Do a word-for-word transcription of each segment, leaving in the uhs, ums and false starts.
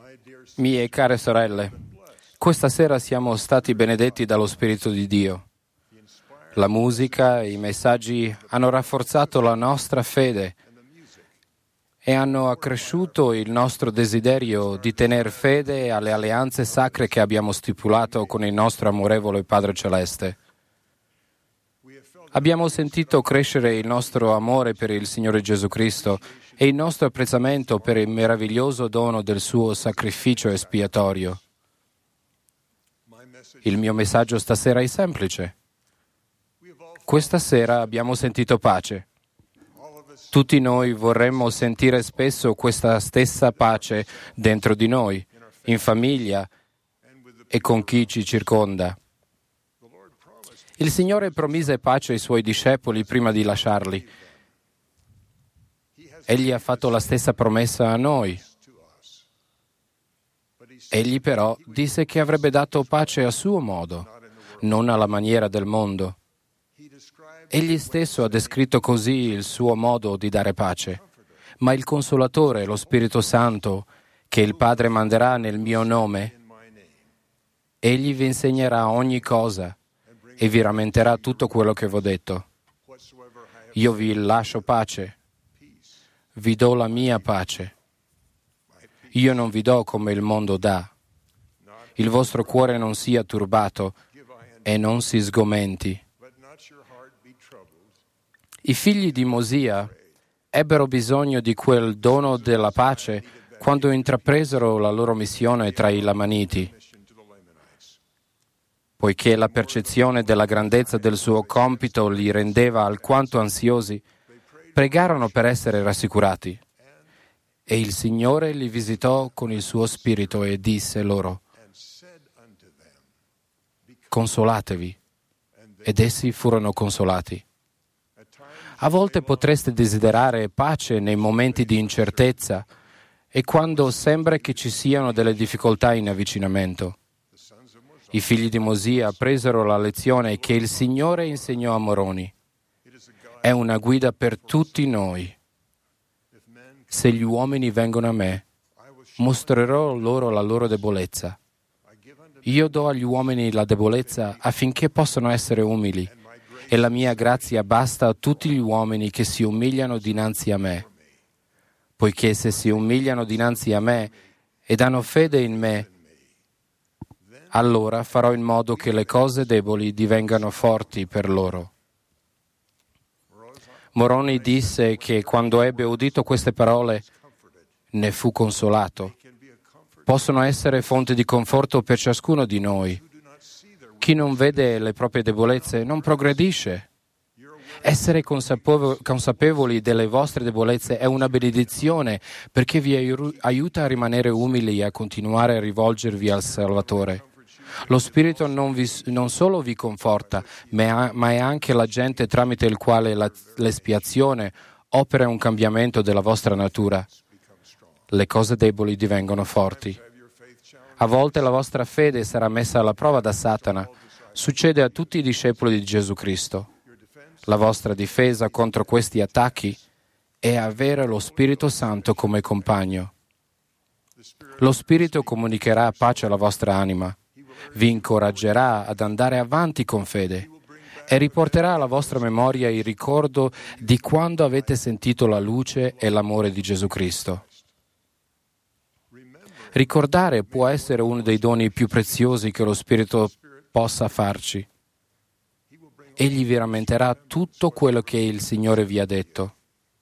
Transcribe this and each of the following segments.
Mie care sorelle, questa sera siamo stati benedetti dallo Spirito di Dio. La musica e i messaggi hanno rafforzato la nostra fede e hanno accresciuto il nostro desiderio di tener fede alle alleanze sacre che abbiamo stipulato con il nostro amorevole Padre Celeste. Abbiamo sentito crescere il nostro amore per il Signore Gesù Cristo e il nostro apprezzamento per il meraviglioso dono del suo sacrificio espiatorio. Il mio messaggio stasera è semplice. Questa sera abbiamo sentito pace. Tutti noi vorremmo sentire spesso questa stessa pace dentro di noi, in famiglia e con chi ci circonda. Il Signore promise pace ai Suoi discepoli prima di lasciarli. Egli ha fatto la stessa promessa a noi. Egli però disse che avrebbe dato pace a suo modo, non alla maniera del mondo. Egli stesso ha descritto così il suo modo di dare pace. Ma il Consolatore, lo Spirito Santo, che il Padre manderà nel mio nome, egli vi insegnerà ogni cosa e vi rammenterà tutto quello che vi ho detto. Io vi lascio pace, vi do la mia pace. Io non vi do come il mondo dà. Il vostro cuore non sia turbato e non si sgomenti. I figli di Mosia ebbero bisogno di quel dono della pace quando intrapresero la loro missione tra i Lamaniti. Poiché la percezione della grandezza del suo compito li rendeva alquanto ansiosi, pregarono per essere rassicurati. E il Signore li visitò con il suo spirito e disse loro: consolatevi. Ed essi furono consolati. A volte potreste desiderare pace nei momenti di incertezza e quando sembra che ci siano delle difficoltà in avvicinamento. I figli di Mosia presero la lezione che il Signore insegnò a Moroni. È una guida per tutti noi. Se gli uomini vengono a me, mostrerò loro la loro debolezza. Io do agli uomini la debolezza affinché possano essere umili, e la mia grazia basta a tutti gli uomini che si umiliano dinanzi a me. Poiché se si umiliano dinanzi a me ed hanno fede in me, allora farò in modo che le cose deboli divengano forti per loro. Moroni disse che quando ebbe udito queste parole ne fu consolato. Possono essere fonte di conforto per ciascuno di noi. Chi non vede le proprie debolezze non progredisce. Essere consapevoli delle vostre debolezze è una benedizione perché vi aiuta a rimanere umili e a continuare a rivolgervi al Salvatore. Lo Spirito non, vi, non solo vi conforta, ma è anche l'agente tramite il quale la, l'espiazione opera un cambiamento della vostra natura. Le cose deboli divengono forti. A volte la vostra fede sarà messa alla prova da Satana. Succede a tutti i discepoli di Gesù Cristo. La vostra difesa contro questi attacchi è avere lo Spirito Santo come compagno. Lo Spirito comunicherà pace alla vostra anima, vi incoraggerà ad andare avanti con fede e riporterà alla vostra memoria il ricordo di quando avete sentito la luce e l'amore di Gesù Cristo. Ricordare può essere uno dei doni più preziosi che lo Spirito possa farci. Egli vi rammenterà tutto quello che il Signore vi ha detto.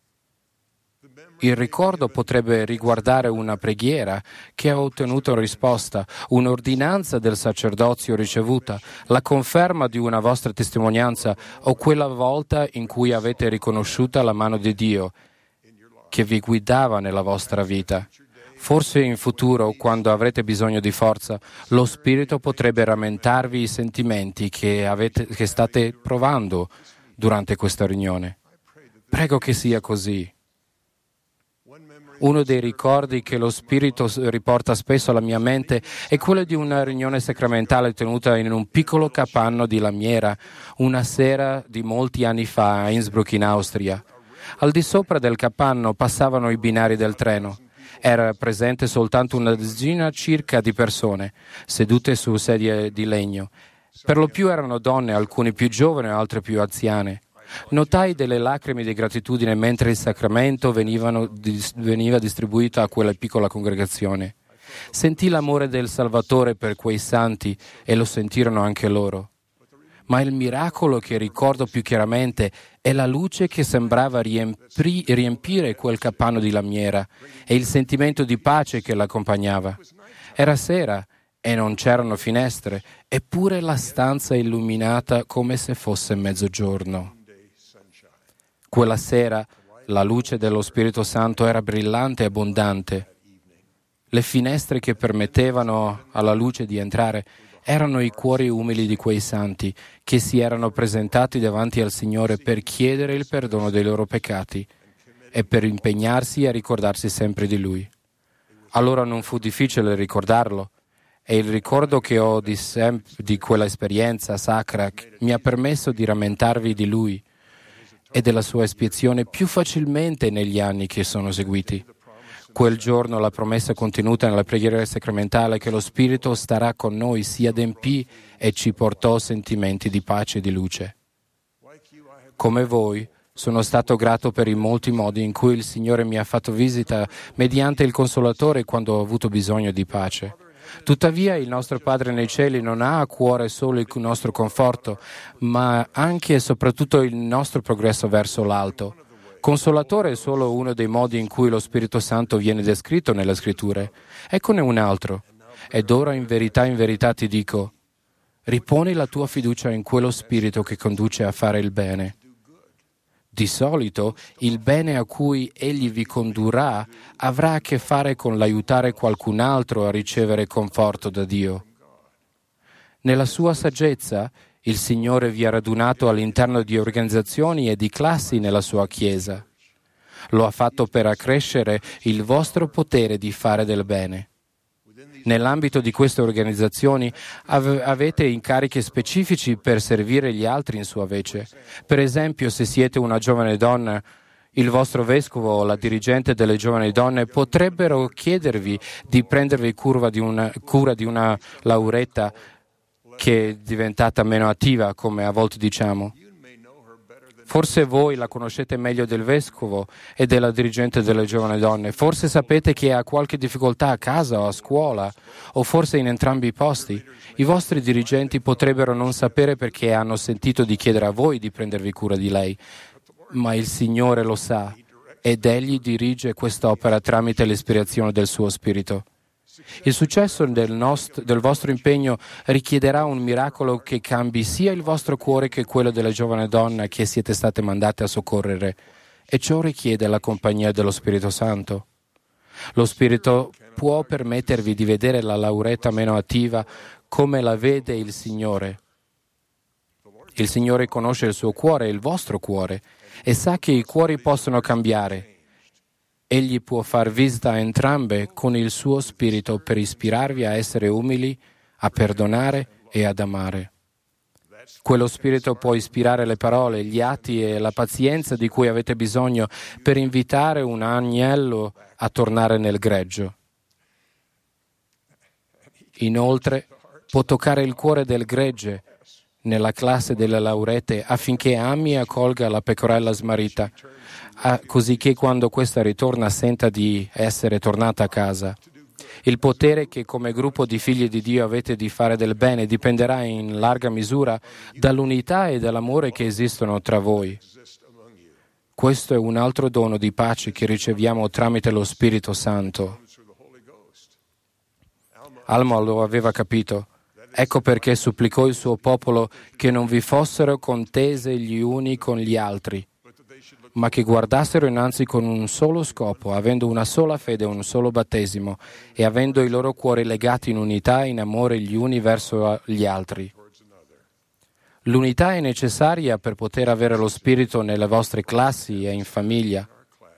Il ricordo potrebbe riguardare una preghiera che ha ottenuto risposta, un'ordinanza del sacerdozio ricevuta, la conferma di una vostra testimonianza o quella volta in cui avete riconosciuta la mano di Dio che vi guidava nella vostra vita. Forse in futuro, quando avrete bisogno di forza, lo Spirito potrebbe rammentarvi i sentimenti che, avete, che state provando durante questa riunione. Prego che sia così. Uno dei ricordi che lo Spirito riporta spesso alla mia mente è quello di una riunione sacramentale tenuta in un piccolo capanno di lamiera una sera di molti anni fa a Innsbruck in Austria. Al di sopra del capanno passavano i binari del treno Era presente soltanto una decina circa di persone, sedute su sedie di legno. Per lo più erano donne, alcune più giovani, altre più anziane. Notai delle lacrime di gratitudine mentre il sacramento venivano, veniva distribuito a quella piccola congregazione. Sentì l'amore del Salvatore per quei santi e lo sentirono anche loro. Ma il miracolo che ricordo più chiaramente è la luce che sembrava riempri, riempire quel capanno di lamiera e il sentimento di pace che l'accompagnava. Era sera e non c'erano finestre, eppure la stanza illuminata come se fosse mezzogiorno. Quella sera la luce dello Spirito Santo era brillante e abbondante. Le finestre che permettevano alla luce di entrare erano i cuori umili di quei santi che si erano presentati davanti al Signore per chiedere il perdono dei loro peccati e per impegnarsi a ricordarsi sempre di Lui. Allora non fu difficile ricordarlo e il ricordo che ho di, sem- di quella esperienza sacra mi ha permesso di rammentarvi di Lui e della sua espiazione più facilmente negli anni che sono seguiti. Quel giorno la promessa contenuta nella preghiera sacramentale che lo Spirito starà con noi si adempì e ci portò sentimenti di pace e di luce. Come voi, sono stato grato per i molti modi in cui il Signore mi ha fatto visita mediante il Consolatore quando ho avuto bisogno di pace. Tuttavia il nostro Padre nei cieli non ha a cuore solo il nostro conforto, ma anche e soprattutto il nostro progresso verso l'alto. Consolatore è solo uno dei modi in cui lo Spirito Santo viene descritto nelle Scritture. Eccone un altro. Ed ora in verità, in verità ti dico, riponi la tua fiducia in quello Spirito che conduce a fare il bene. Di solito il bene a cui Egli vi condurrà avrà a che fare con l'aiutare qualcun altro a ricevere conforto da Dio. Nella sua saggezza, il Signore vi ha radunato all'interno di organizzazioni e di classi nella sua Chiesa. Lo ha fatto per accrescere il vostro potere di fare del bene. Nell'ambito di queste organizzazioni ave- avete incarichi specifici per servire gli altri in sua vece. Per esempio, se siete una giovane donna, il vostro vescovo o la dirigente delle giovani donne potrebbero chiedervi di prendervi cura di una, cura di una lauretta che è diventata meno attiva, come a volte diciamo. Forse voi la conoscete meglio del vescovo e della dirigente delle giovani donne. Forse sapete che ha qualche difficoltà a casa o a scuola, o forse in entrambi i posti. I vostri dirigenti potrebbero non sapere perché hanno sentito di chiedere a voi di prendervi cura di lei, ma il Signore lo sa ed Egli dirige quest'opera tramite l'ispirazione del suo Spirito. Il successo del, nostro, del vostro impegno richiederà un miracolo che cambi sia il vostro cuore che quello della giovane donna che siete state mandate a soccorrere, e ciò richiede la compagnia dello Spirito Santo. Lo Spirito può permettervi di vedere la lauretta meno attiva come la vede il Signore. Il Signore conosce il suo cuore e il vostro cuore e sa che i cuori possono cambiare. Egli può far visita a entrambe con il suo Spirito per ispirarvi a essere umili, a perdonare e ad amare. Quello Spirito può ispirare le parole, gli atti e la pazienza di cui avete bisogno per invitare un agnello a tornare nel greggio. Inoltre, può toccare il cuore del gregge nella classe delle laurette affinché ami e accolga la pecorella smarrita, così che quando questa ritorna senta di essere tornata a casa. Il potere che come gruppo di figli di Dio avete di fare del bene dipenderà in larga misura dall'unità e dall'amore che esistono tra voi. Questo è un altro dono di pace che riceviamo tramite lo Spirito Santo. Alma lo aveva capito. Ecco perché supplicò il suo popolo che non vi fossero contese gli uni con gli altri, ma che guardassero innanzi con un solo scopo, avendo una sola fede e un solo battesimo, e avendo i loro cuori legati in unità e in amore gli uni verso gli altri. L'unità è necessaria per poter avere lo Spirito nelle vostre classi e in famiglia.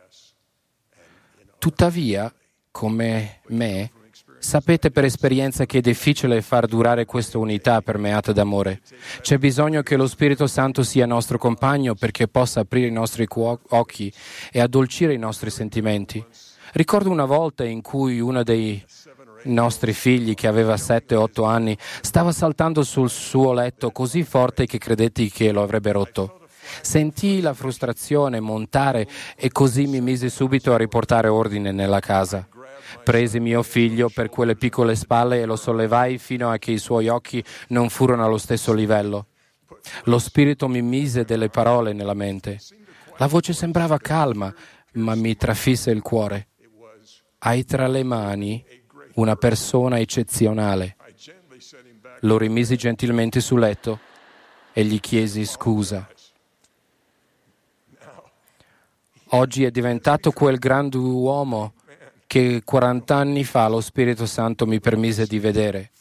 Tuttavia, come me, sapete per esperienza che è difficile far durare questa unità permeata d'amore. C'è bisogno che lo Spirito Santo sia nostro compagno perché possa aprire i nostri occhi e addolcire i nostri sentimenti. Ricordo una volta in cui uno dei nostri figli, che aveva sette otto anni, stava saltando sul suo letto così forte che credetti che lo avrebbe rotto. Sentii la frustrazione montare e così mi misi subito a riportare ordine nella casa. Presi mio figlio per quelle piccole spalle e lo sollevai fino a che i suoi occhi non furono allo stesso livello. Lo Spirito mi mise delle parole nella mente. La voce sembrava calma, ma mi trafisse il cuore. Hai tra le mani una persona eccezionale. Lo rimisi gentilmente sul letto e gli chiesi scusa. Oggi è diventato quel grande uomo che quaranta anni fa lo Spirito Santo mi permise di vedere.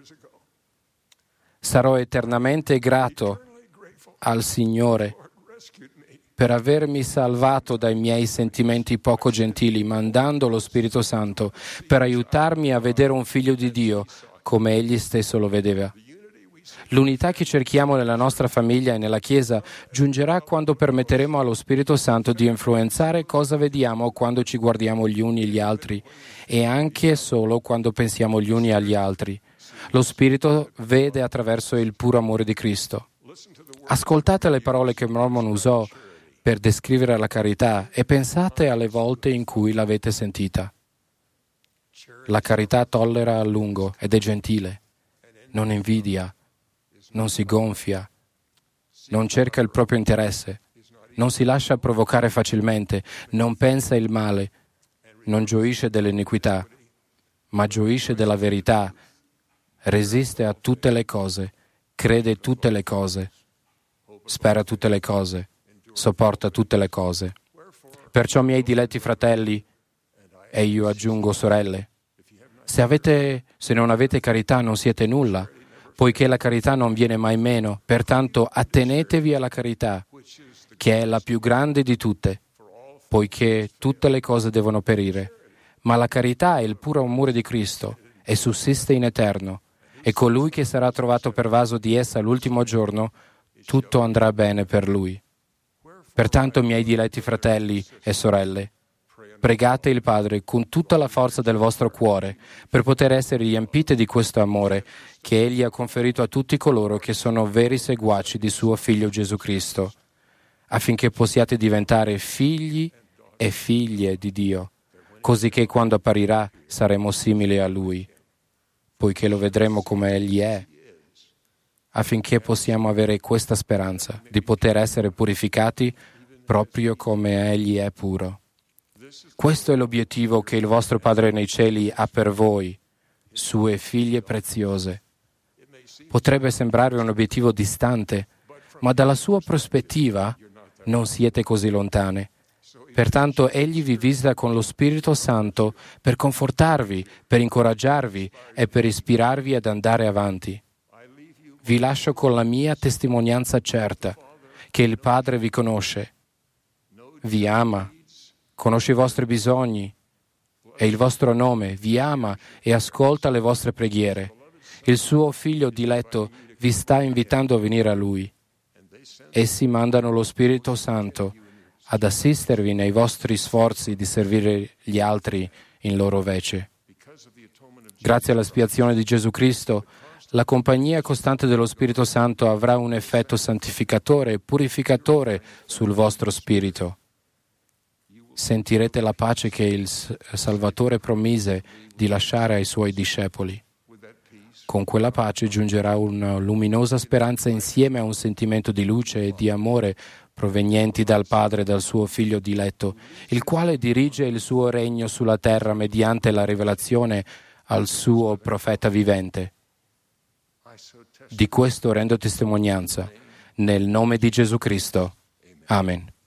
Sarò eternamente grato al Signore per avermi salvato dai miei sentimenti poco gentili, mandando lo Spirito Santo per aiutarmi a vedere un figlio di Dio come Egli stesso lo vedeva. L'unità che cerchiamo nella nostra famiglia e nella Chiesa giungerà quando permetteremo allo Spirito Santo di influenzare cosa vediamo quando ci guardiamo gli uni gli altri e anche solo quando pensiamo gli uni agli altri. Lo Spirito vede attraverso il puro amore di Cristo. Ascoltate le parole che Mormon usò per descrivere la carità e pensate alle volte in cui l'avete sentita. La carità tollera a lungo ed è gentile, non invidia, non si gonfia, non cerca il proprio interesse, non si lascia provocare facilmente, non pensa il male, non gioisce dell'iniquità, ma gioisce della verità, resiste a tutte le cose, crede tutte le cose, spera tutte le cose, sopporta tutte le cose. Perciò, miei diletti fratelli, e io aggiungo sorelle, se avete, se non avete carità non siete nulla, poiché la carità non viene mai meno, pertanto attenetevi alla carità, che è la più grande di tutte, poiché tutte le cose devono perire. Ma la carità è il puro amore di Cristo e sussiste in eterno, e colui che sarà trovato pervaso di essa l'ultimo giorno, tutto andrà bene per lui. Pertanto, miei diletti fratelli e sorelle, pregate il Padre con tutta la forza del vostro cuore per poter essere riempite di questo amore che Egli ha conferito a tutti coloro che sono veri seguaci di suo Figlio Gesù Cristo, affinché possiate diventare figli e figlie di Dio, così che quando apparirà saremo simili a Lui, poiché lo vedremo come Egli è, affinché possiamo avere questa speranza di poter essere purificati proprio come Egli è puro. Questo è l'obiettivo che il vostro Padre nei cieli ha per voi, sue figlie preziose. Potrebbe sembrare un obiettivo distante, ma dalla sua prospettiva non siete così lontane. Pertanto Egli vi visita con lo Spirito Santo per confortarvi, per incoraggiarvi e per ispirarvi ad andare avanti. Vi lascio con la mia testimonianza certa che il Padre vi conosce, vi ama, conosce i vostri bisogni e il vostro nome, vi ama e ascolta le vostre preghiere. Il suo Figlio diletto vi sta invitando a venire a Lui. Essi mandano lo Spirito Santo ad assistervi nei vostri sforzi di servire gli altri in loro vece. Grazie all'espiazione di Gesù Cristo, la compagnia costante dello Spirito Santo avrà un effetto santificatore e purificatore sul vostro spirito. Sentirete la pace che il Salvatore promise di lasciare ai Suoi discepoli. Con quella pace giungerà una luminosa speranza insieme a un sentimento di luce e di amore provenienti dal Padre e dal Suo Figlio diletto, il quale dirige il Suo regno sulla terra mediante la rivelazione al Suo profeta vivente. Di questo rendo testimonianza, nel nome di Gesù Cristo. Amen.